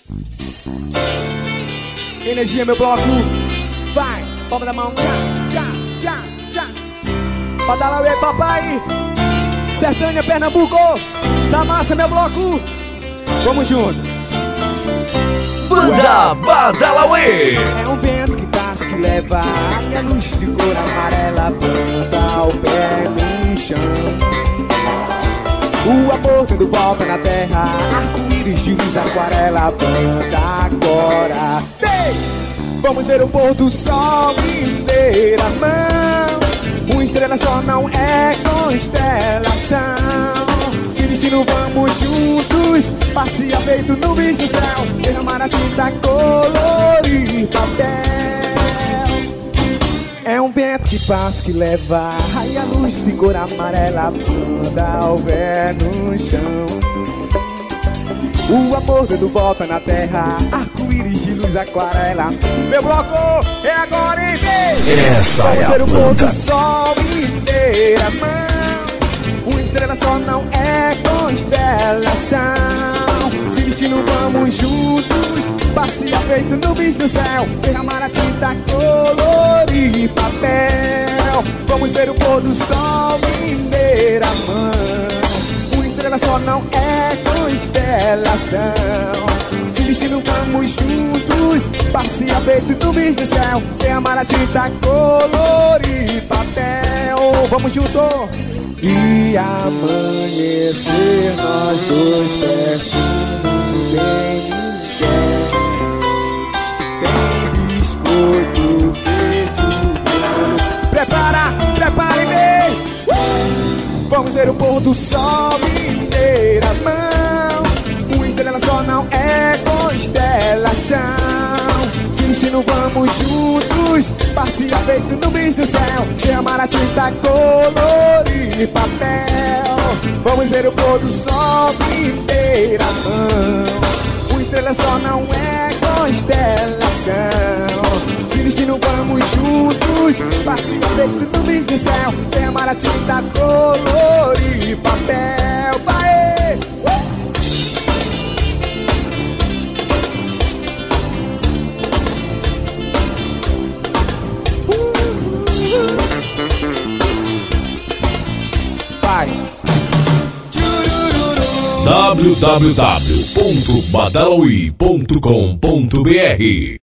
Energia, meu bloco. Vai, palma da mão. Tchá, tchá, tchá, tchá. Badalauê, papai. Sertânia, Pernambuco. Da massa, meu bloco. Vamos junto. Banda Badalauê. É um vento que passa, que leva a minha luz de cor amarela, planta o pé no chão. O amor dando volta na terra, arco-íris de luz, aquarela, planta agora. Ei! Vamos ver o pôr do sol em primeira mão. Uma estrela só não é constelação. Se destino vamos juntos, passeia feito nuvens no céu, derramar a tinta, colorir papel. É um vento que passa, que leva raia, luz de cor amarela, manda o pé no chão. O amor dando volta na terra, arco-íris de luz, aquarela. Meu bloco é agora, hein, vem! Essa vamos é a ver o pôr banda. do sol em primeira mão. Uma estrela só não é constelação. Se destino vamos juntos, passeia feito nuvens no céu, derramar a tinta, colorir papel. Vamos ver o pôr do sol em primeira mão. Uma estrela só não é constelação. Se destino vamos juntos, passeia feito nuvens no céu, derramar a tinta, colorir papel. Vamos junto! E amanhecer nós dois pertinho, bem ninguém. Tem biscoito, queijo, bolo. Prepara, prepare-me. Vamos ver o pôr do sol em primeira mão. Uma estrela só não é constelação. Se não vamos juntos, passeia feito nuvens do céu, derramar a tinta, colorir papel. Vamos ver o pôr do sol em primeira mão. Uma estrela só não é constelação. Se destino vamos juntos, passeia feito nuvens do céu, derramar a tinta, colorir papel. Vai! www.badalauê.com.br